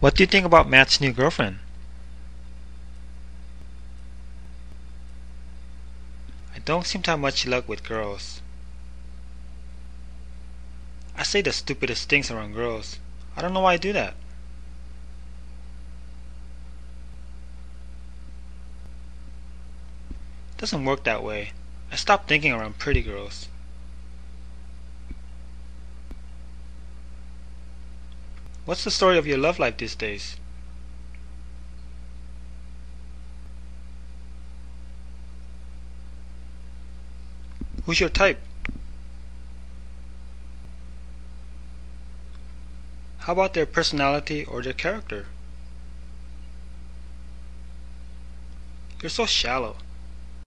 What do you think about Matt's new girlfriend? I don't seem to have much luck with girls. I say the stupidest things around girls. I don't know why I do that. It doesn't work that way. I stopped thinking around pretty girls. What's the story of your love life these days? Who's your type? How about their personality or their character? You're so shallow.